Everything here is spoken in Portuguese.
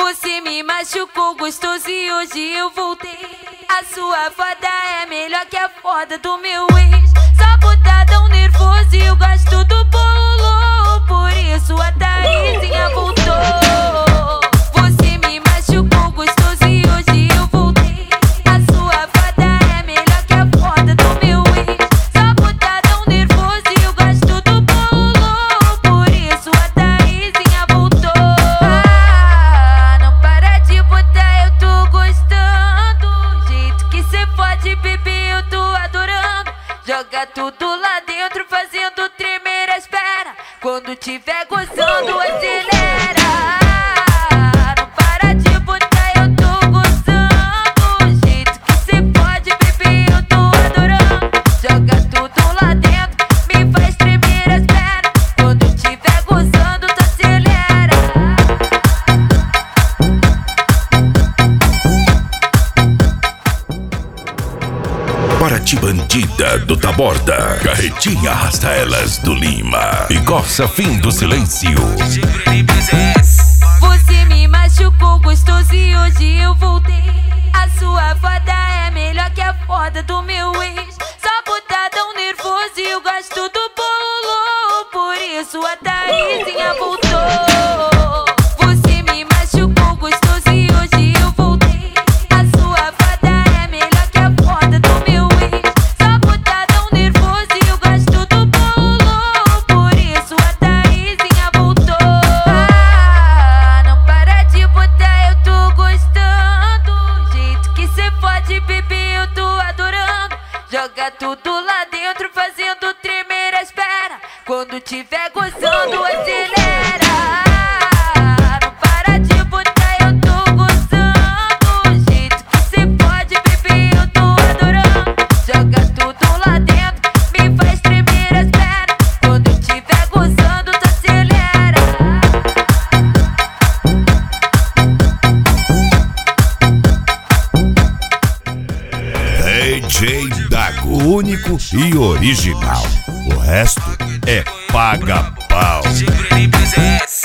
Você me machucou gostoso e hoje eu voltei. A sua foda é melhor que a foda do meu ex. Só botadão nervoso e eu gosto do bolo. Por isso a Thaisinha voltou. Você me machucou gostoso e hoje eu voltei. A sua foda é melhor que a foda do meu ex. Só botadão nervoso e eu gosto do bolo. Por isso a Thaisinha voltou. Ah, não para de botar, eu tô gostando. O jeito que cê pode beber, eu tô adorando. Joga tudo lá dentro, fazendo tremer as pernas. Quando tiver gozando, acelera. Não para de botar, eu tô gozando. O jeito que cê pode beber, eu tô adorando. Joga tudo lá dentro, me faz tremer as pernas. Quando tiver gozando, tu acelera. Paraty bandida do Taborda, Carretinha arrasta elas do Lima e Corsa fim do silêncio. Você me machucou gostoso e hoje eu voltei. A sua foda é melhor que a foda do meu ex. Só botadão nervoso e eu gosto do bolo. Por isso a Thaisinha voltou. Você me machucou gostoso e hoje eu voltei. A sua foda é melhor que a foda do meu ex. Só botadão nervoso e eu gosto do bolo. Por isso a Thaisinha voltou. Ah, não para de botar, eu tô gostando. O jeito que cê pode beber, eu tô adorando. Joga tudo lá dentro, fazendo tremer as pernas. Quando tiver gozando, acelera. Não para de botar, eu tô gozando. O jeito que cê pode beber, eu tô adorando. Joga tudo lá dentro, me faz tremer as pernas. Quando tiver gozando, tu acelera. DJ Dago, único e original. O resto é paga-pau.